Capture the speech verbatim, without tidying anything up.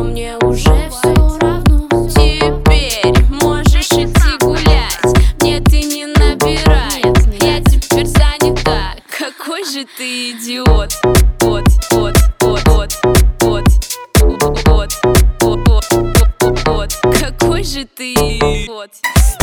мне уже все равно. Теперь можешь идти гулять, мне ты не набирает, я теперь занята. Какой же ты идиот. Вот, вот, вот, вот, вот, вот, вот, вот, вот, вот, какой же ты вот.